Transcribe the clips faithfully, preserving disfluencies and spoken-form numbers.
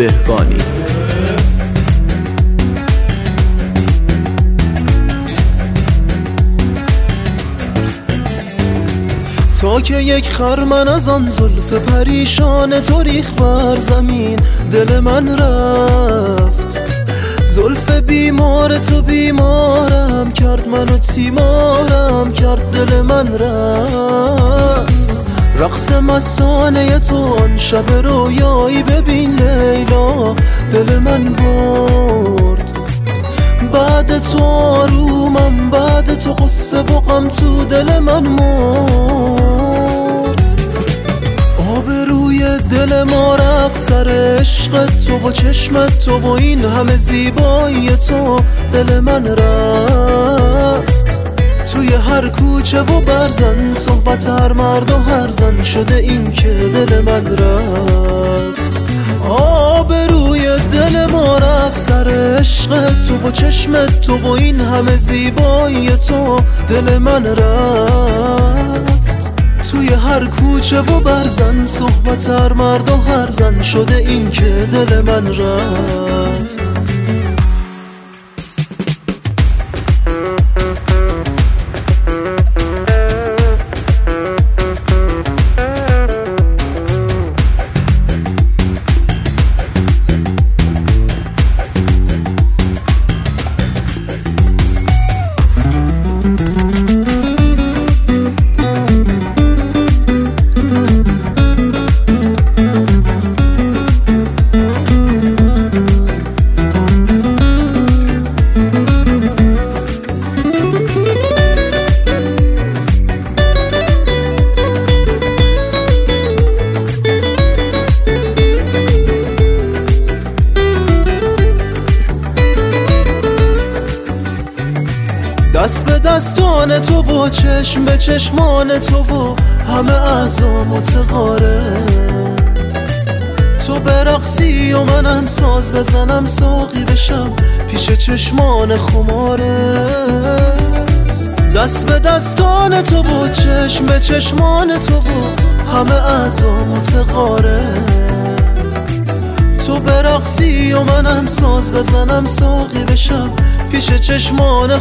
دهقانی. تا که یک خرمن از آن زلف پریشان تو ریخ بر زمین، دل من رفت. زلف بیمار تو بیمارم کرد، منو تیمارم کرد، دل من رفت. رقص مستانه تو آن شب رویایی ببین لیلا، دل من برد. بعد تو آرومم، بعد تو قصه و غم تو دل من مرد. آب روی دل ما رفت سر عشق تو و چشم تو و این همه زیبایی تو، دل من رفت. توی هر کوچه و برزن صحبت هر مرد و هر زن شده این که دل من رفت. آب روی دل ما رفت سر عشق تو و چشم تو و این همه زیبایی تو، دل من رفت. توی هر کوچه و برزن صحبت هر مرد و هر زن شده این که دل من رفت. دست به دستان تو و چشم به چشمان تو و همه اعضا متقاره. تو برقصی و منم ساز بزنم ساقی بشم پیش چشمان خمارت. دست به دستان تو و چشم به چشمان تو و همه اعضا متقاره. تو برقصی و منم ساز بزنم ساقی بشم پیش چشمان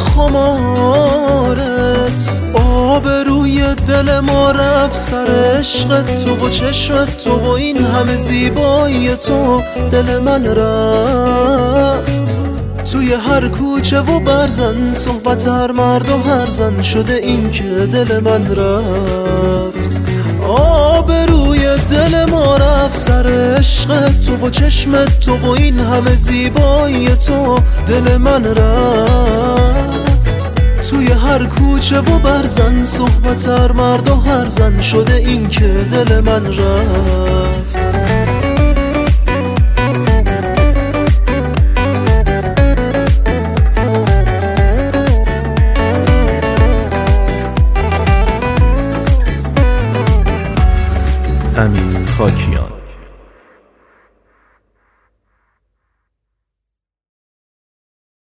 خمارت. آب روی دل ما رفت سر عشق تو و چشم تو و این همه زیبایی تو، دل من رفت. توی هر کوچه و برزن صحبت هر مرد و هر زن شده این که دل من رفت. آب روی دل ما رفت سر عشق تو و چشم تو و این همه زیبایی تو، دل من رفت. توی هر کوچه و برزن صحبت هر مرد و هر زن شده این که دل من رفت. امین خاکیان.